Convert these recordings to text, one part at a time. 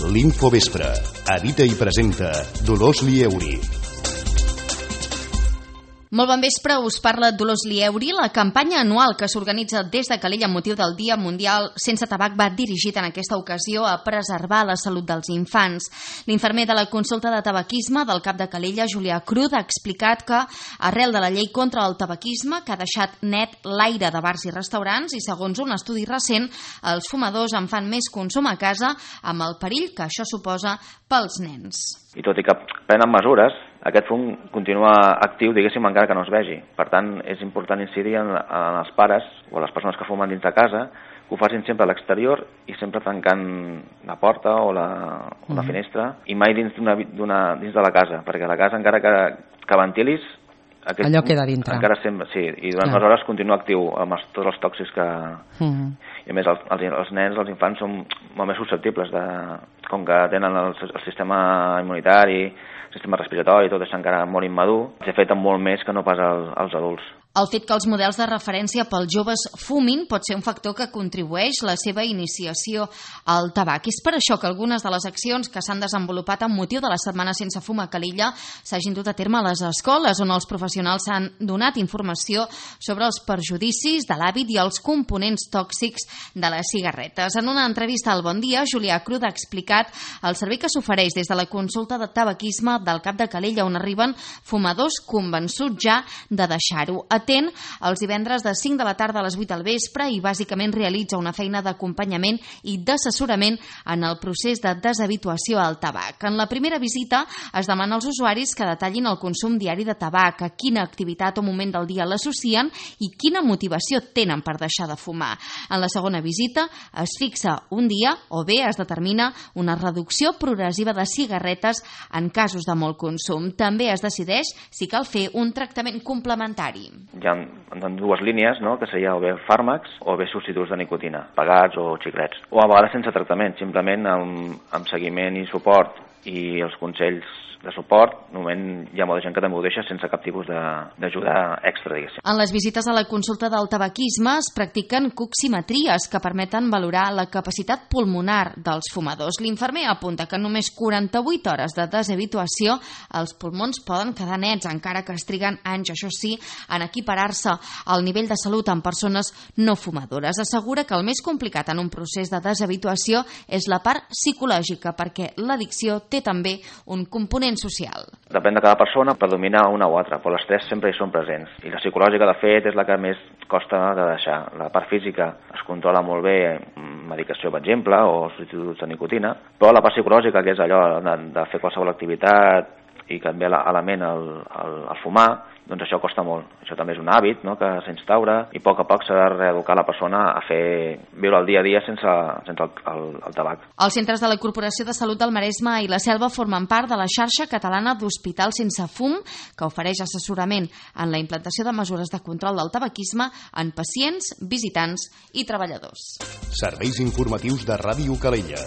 L'Infovespre. Edita i presenta Dolors Lieuri. Molt bon vespre, us parla Dolors Lieuri. La campanya anual que s'organitza des de Calella amb motiu del Dia Mundial Sense Tabac va dirigit en aquesta ocasió a preservar la salut dels infants. L'infermer de la consulta de tabaquisme del CAP de Calella, Julià Cruz, ha explicat que arrel de la llei contra el tabaquisme, que ha deixat net l'aire de bars i restaurants, i segons un estudi recent, els fumadors en fan més consum a casa amb el perill que això suposa pels nens. I tot i que prenen mesures, aquest fum continua actiu, diguéssim, encara que no es vegi. Per tant, és important incidir en els pares o les persones que fumen dins de casa, que ho facin sempre a l'exterior i sempre tancant la porta o la finestra, i mai dins de la casa, perquè a la casa, encara que ventilis, allò queda dintre. Encara sempre, sí, i durant unes hores continua actiu amb tots els tòxics que... I a més, els nens, els infants, són molt més susceptibles, com que tenen el sistema immunitari, el sistema respiratori, tot això encara molt immadur, s'afecten molt més que no pas als adults. El fet que els models de referència pels joves fumin pot ser un factor que contribueix la seva iniciació al tabac. És per això que algunes de les accions que s'han desenvolupat amb motiu de la Setmana Sense Fum a Calella s'hagin dut a terme a les escoles, on els professionals han donat informació sobre els perjudicis de l'hàbit i els components tòxics de les cigarretes. En una entrevista al Bon Dia, Julià Cruz ha explicat el servei que s'ofereix des de la consulta de tabaquisme del CAP de Calella, on arriben fumadors convençuts ja de deixar-ho. Atén els divendres de 5 de la tarda a les 8 del vespre i bàsicament realitza una feina d'acompanyament i d'assessorament en el procés de deshabituació al tabac. En la primera visita es demana als usuaris que detallin el consum diari de tabac, a quina activitat o moment del dia l'associen i quina motivació tenen per deixar de fumar. En la segona visita es fixa un dia o bé es determina una reducció progressiva de cigarretes en casos de molt consum. També es decideix si cal fer un tractament complementari. Hi ha dues línies, no?, que seria o bé fàrmacs o bé substituts de nicotina, pagats o xiclets. O a vegades sense tractament, simplement amb seguiment i suport i els consells de suport. De moment hi ha molta gent que també ho deixa sense cap tipus d'ajuda extra, diguéssim. En les visites a la consulta del tabaquisme es practiquen coximetries que permeten valorar la capacitat pulmonar dels fumadors. L'infermer apunta que en només 48 hores de deshabituació els pulmons poden quedar nets, encara que es triguen anys, això sí, en equiparar-se al nivell de salut en persones no fumadores. Assegura que el més complicat en un procés de deshabituació és la part psicològica, perquè l'addicció té també un component social. Depèn de cada persona, predomina una o altra, però les tres sempre hi són presents. I la psicològica, de fet, és la que més costa de deixar. La part física es controla molt bé, medicació, per exemple, o substituts de nicotina, però la part psicològica, que és allò de fer qualsevol activitat i que et ve a la ment el fumar, doncs això costa molt. Això també és un hàbit, no?, que s'instaura, i a poc s'ha de reeducar la persona a viure el dia a dia sense el tabac. Els centres de la Corporació de Salut del Maresme i la Selva formen part de la xarxa catalana d'Hospitals Sense Fum, que ofereix assessorament en la implantació de mesures de control del tabaquisme en pacients, visitants i treballadors. Serveis informatius de Ràdio Calella.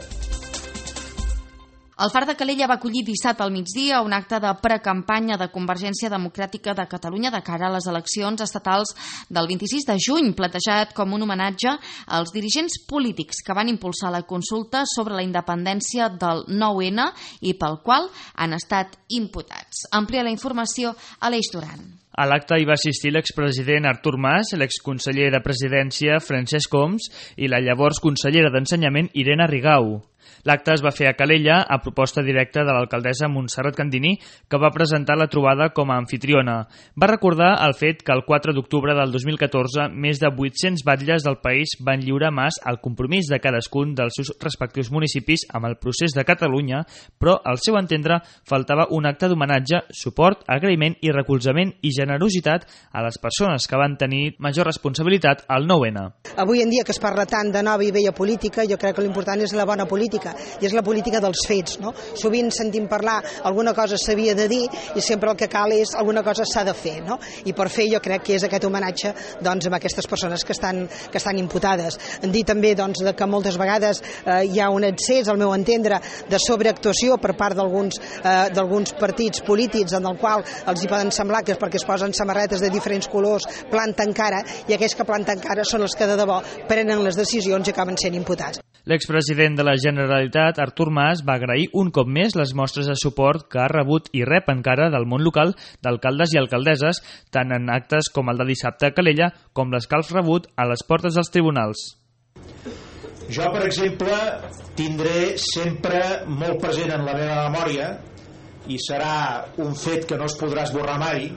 El Far de Calella va acollir dissabte al migdia un acte de precampanya de Convergència Democràtica de Catalunya de cara a les eleccions estatals del 26 de juny, plantejat com un homenatge als dirigents polítics que van impulsar la consulta sobre la independència del 9-N i pel qual han estat imputats. Amplia la informació Aleix Duran. A l'acte hi va assistir l'expresident Artur Mas, l'exconseller de Presidència Francesc Homs i la llavors consellera d'Ensenyament Irene Rigau. L'acte es va fer a Calella a proposta directa de l'alcaldessa Montserrat Candini, que va presentar la trobada com a anfitriona. Va recordar el fet que el 4 d'octubre del 2014 més de 800 batlles del país van lliurar a Mas el compromís de cadascun dels seus respectius municipis amb el procés de Catalunya, però al seu entendre faltava un acte d'homenatge, suport, agraïment i recolzament i generositat a les persones que van tenir major responsabilitat al 9-N. Avui en dia que es parla tant de nova i vella política, jo crec que l'important és la bona política, i és la política dels fets, no? Sovint sentim parlar alguna cosa s'havia de dir i sempre el que cal és alguna cosa s'ha de fer, no? I per fer jo crec que és aquest homenatge, doncs, a aquestes persones que estan imputades. En dir també, doncs, que moltes vegades hi ha un excés, al meu entendre, de sobreactuació per part d'alguns partits polítics en el qual els hi poden semblar que és perquè es posen samarretes de diferents colors, planten cara, i aquells que planten cara són els que de debò prenen les decisions i acaben sent imputats. L'expresident de la Generalitat, Artur Mas, va agrair un cop més les mostres de suport que ha rebut i rep encara del món local d'alcaldes i alcaldesses, tant en actes com el de dissabte a Calella, com les que ha rebut a les portes dels tribunals. Jo, per exemple, tindré sempre molt present en la meva memòria, i serà un fet que no es podrà esborrar mai,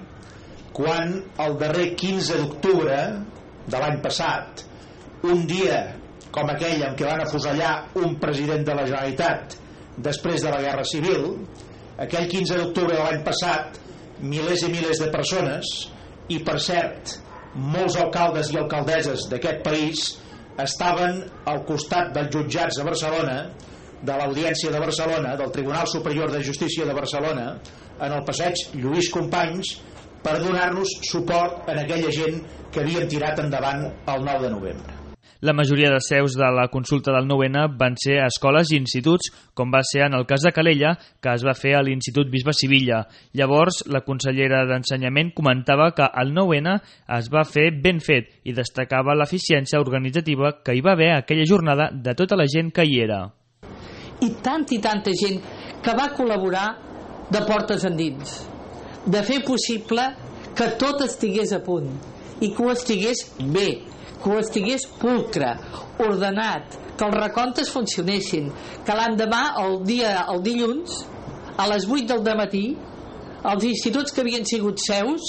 quan el darrer 15 d'octubre de l'any passat, un dia com aquell en què van afusellar un president de la Generalitat després de la Guerra Civil, aquell 15 d'octubre de l'any passat, milers i milers de persones, i per cert, molts alcaldes i alcaldesses d'aquest país estaven al costat dels jutjats de Barcelona, de l'Audiència de Barcelona, del Tribunal Superior de Justícia de Barcelona, en el passeig Lluís Companys, per donar-nos suport en aquella gent que havíem tirat endavant el 9 de novembre. La majoria de seus de la consulta del 9-N van ser a escoles i instituts, com va ser en el cas de Calella, que es va fer a l'Institut Bisbe Sivilla. Llavors, la consellera d'Ensenyament comentava que el 9-N es va fer ben fet i destacava l'eficiència organitzativa que hi va haver aquella jornada de tota la gent que hi era. I tanta gent que va col·laborar de portes endins, de fer possible que tot estigués a punt i que ho estigués bé, que ho estigués pulcre, ordenat, que els recomptes funcionessin, que l'endemà, el dilluns, a les 8 del dematí, els instituts que havien sigut seus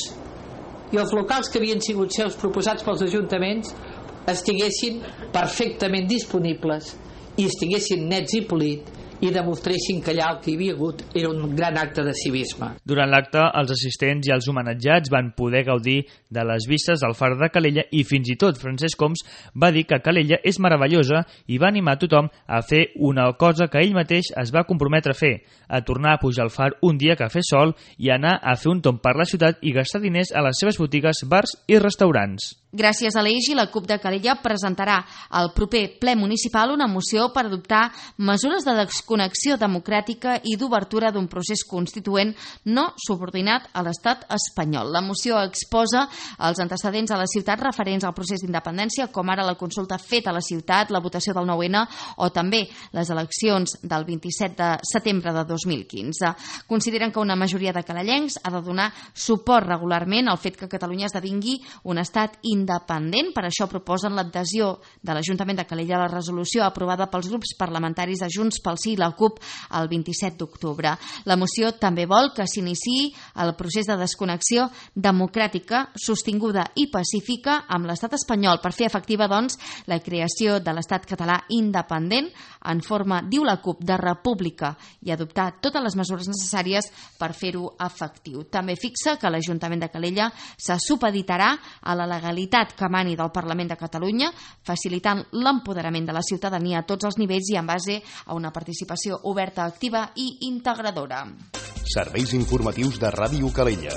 i els locals que havien sigut seus proposats pels ajuntaments estiguessin perfectament disponibles i estiguessin nets i polits i demostressin que allà el que hi havia hagut era un gran acte de civisme. Durant l'acte, els assistents i els homenatjats van poder gaudir de les vistes del far de Calella i fins i tot Francesc Homs va dir que Calella és meravellosa i va animar tothom a fer una cosa que ell mateix es va comprometre a fer, a tornar a pujar al far un dia que fes sol i anar a fer un tomb per la ciutat i gastar diners a les seves botigues, bars i restaurants. Gràcies a l'EIGI, la CUP de Calella presentarà al proper ple municipal una moció per adoptar mesures de desconnexió democràtica i d'obertura d'un procés constituent no subordinat a l'estat espanyol. La moció exposa els antecedents a la ciutat referents al procés d'independència, com ara la consulta feta a la ciutat, la votació del 9-N o també les eleccions del 27 de setembre de 2015. Consideren que una majoria de calellencs ha de donar suport regularment al fet que Catalunya esdevingui un estat independent. Per això proposen l'adhesió de l'Ajuntament de Calella a la resolució aprovada pels grups parlamentaris de Junts pel Sí i la CUP el 27 d'octubre. La moció també vol que s'iniciï el procés de desconnexió democràtica, sostinguda i pacífica amb l'estat espanyol per fer efectiva, doncs, la creació de l'estat català independent en forma, diu la CUP, de república i adoptar totes les mesures necessàries per fer-ho efectiu. També fixa que l'Ajuntament de Calella se supeditarà a la legalitat que emani del Parlament de Catalunya, facilitant l'empoderament de la ciutadania a tots els nivells i en base a una participació oberta, activa i integradora. Serveis informatius de Ràdio Calella.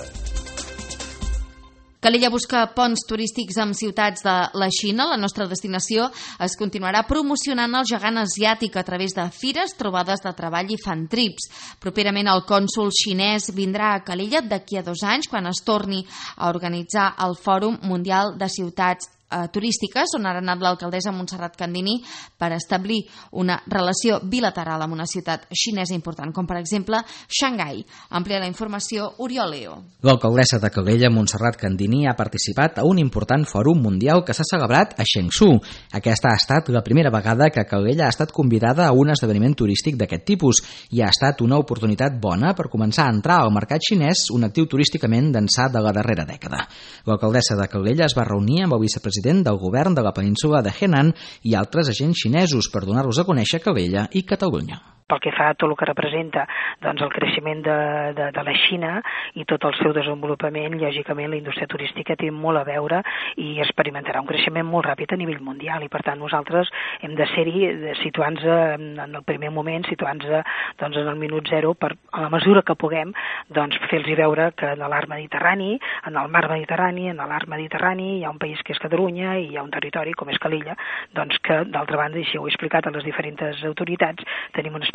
Calella busca ponts turístics amb ciutats de la Xina. La nostra destinació es continuarà promocionant el gegant asiàtic a través de fires, trobades de treball i fan trips. Properament el cònsol xinès vindrà a Calella d'aquí a 2 anys quan es torni a organitzar el Fòrum Mundial de Ciutats turístiques, on ha anat l'alcaldessa Montserrat Candini per establir una relació bilateral amb una ciutat xinesa important, com per exemple Xangai. Amplia la informació Oriol Leo. L'alcaldessa de Calella, Montserrat Candini, ha participat a un important fòrum mundial que s'ha celebrat a Chengdu. Aquesta ha estat la primera vegada que Calella ha estat convidada a un esdeveniment turístic d'aquest tipus i ha estat una oportunitat bona per començar a entrar al mercat xinès, un actiu turísticament d'ençà de la darrera dècada. L'alcaldessa de Calella es va reunir amb el vicepresident del govern de la península de Henan i altres agents xinesos per donar-los a conèixer Calella i Catalunya. Pel que fa a tot el que representa el creixement de la Xina i tot el seu desenvolupament, lògicament la indústria turística té molt a veure i experimentarà un creixement molt ràpid a nivell mundial i per tant nosaltres hem de ser-hi situant-nos en el primer moment, situant-nos en el minut zero per, a la mesura que puguem, fer-los veure que en l'art mediterrani, en el mar mediterrani, en l'art mediterrani hi ha un país que és Catalunya i hi ha un territori com és Calella, que d'altra banda, i així ho he explicat a les diferents autoritats, tenim una experiència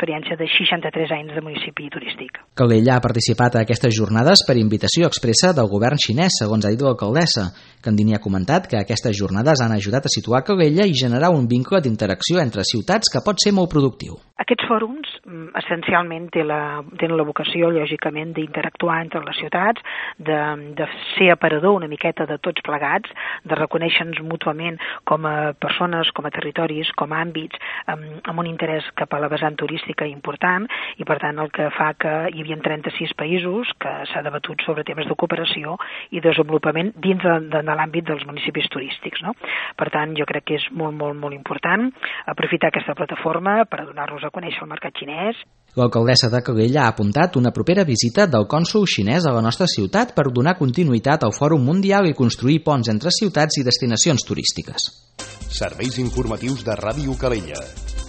experiència de 63 anys de municipi turístic. Calella ha participat a aquestes jornades per invitació expressa del govern xinès, segons ha dit l'alcaldessa. Candini ha comentat que aquestes jornades han ajudat a situar Calella i generar un vincle d'interacció entre ciutats que pot ser molt productiu. Aquests fòrums essencialment tenen la vocació, lògicament, d'interactuar entre les ciutats, de ser aparador una miqueta de tots plegats, de reconèixer-nos mútuament com a persones, com a territoris, com a àmbits, amb un interès cap a la vessant turística important, i per tant el que fa que hi havia 36 països que s'ha debatut sobre temes de cooperació i desenvolupament dins de l'àmbit dels municipis turístics, no? Per tant, jo crec que és molt, molt, molt important aprofitar aquesta plataforma per donar-nos a conèixer el mercat xinès. L'alcaldessa de Calella ha apuntat una propera visita del cònsol xinès a la nostra ciutat per donar continuïtat al Fòrum Mundial i construir ponts entre ciutats i destinacions turístiques. Serveis informatius de Ràdio Calella.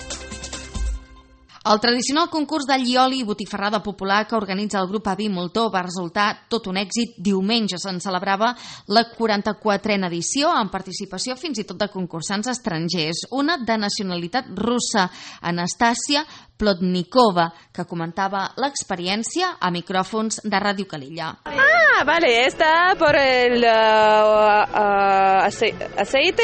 El tradicional concurs d'allioli i botifarrada popular que organitza el grup Avi Moltó va resultar tot un èxit. Diumenge se'n celebrava la 44a edició, amb participació fins i tot de concursants estrangers. Una de nacionalitat russa, Anastàsia Plotnikova, que comentava l'experiència a micròfons de Ràdio Calella. Vale, está por el aceite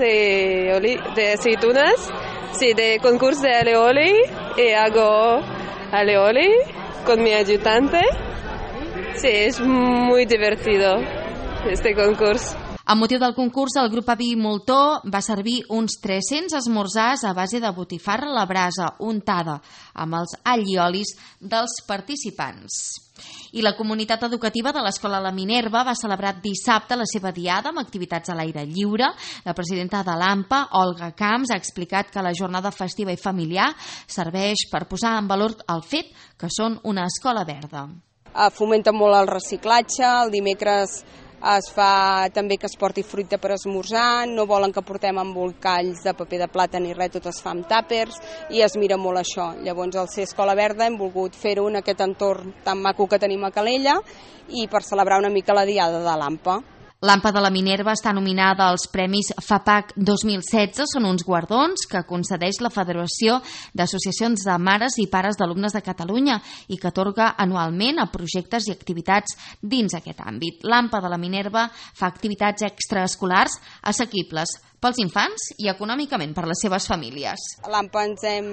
de aceitunas. Sí, de concurso de alioli, y hago alioli con mi ayudante. Sí, es muy divertido este concurso. Amb motiu del concurs, el grup Avi Moltó va servir uns 300 esmorzars a base de botifarra a la brasa untada amb els alliolis dels participants. I la comunitat educativa de l'Escola La Minerva va celebrar dissabte la seva diada amb activitats a l'aire lliure. La presidenta de l'AMPA, Olga Camps, ha explicat que la jornada festiva i familiar serveix per posar en valor el fet que són una escola verda. Fomenta molt el reciclatge, el dimecres es fa també que es porti fruita per esmorzar, no volen que portem embolcalls de paper de plata ni res, tot es fa amb tàpers i es mira molt això. Llavors, al ser Escola Verda hem volgut fer-ho en aquest entorn tan maco que tenim a Calella i per celebrar una mica la diada de l'AMPA. L'AMPA de la Minerva està nominada als Premis FAPAC 2016. Són uns guardons que concedeix la Federació d'Associacions de Mares i Pares d'Alumnes de Catalunya i que atorga anualment a projectes i activitats dins aquest àmbit. L'AMPA de la Minerva fa activitats extraescolars assequibles pels infants i econòmicament per les seves famílies. L'AMPA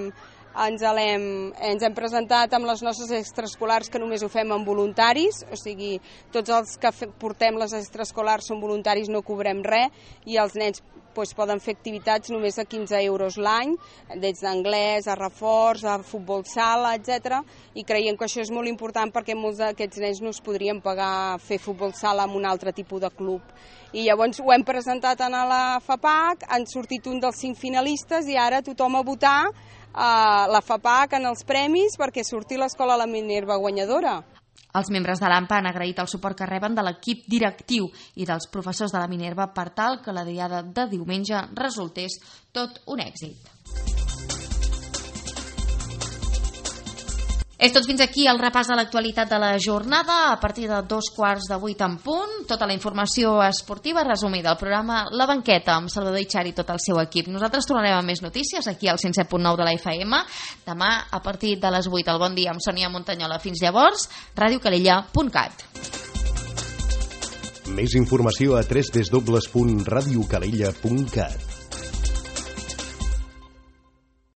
ens hem presentat amb les nostres extraescolars que només ho fem amb voluntaris, o sigui, tots els que portem les extraescolars són voluntaris, no cobrem res, i els nens poden fer activitats només a 15 euros l'any, des d'anglès, a reforç, a futbol sala, etc. I creiem que això és molt important perquè molts d'aquests nens no es podrien pagar fer futbol sala en un altre tipus de club. I llavors ho hem presentat a la FAPAC, han sortit un dels 5 finalistes i ara tothom a votar la FAPAC en els premis perquè surti l'Escola La Minerva guanyadora. Els membres de l'AMPA han agraït el suport que reben de l'equip directiu i dels professors de la Minerva per tal que la diada de diumenge resultés tot un èxit. És tot fins aquí el repàs de l'actualitat de la jornada. A partir de 7:45 en punt, tota la informació esportiva resumida al programa La Banqueta amb Salvador Itxari i tot el seu equip. Nosaltres tornarem amb més notícies aquí al 107.9 de la FM. Demà a partir de les 8 al Bon Dia amb Sònia Montanyola. Fins llavors, radiocalella.cat. Més informació a www.radiocalella.cat.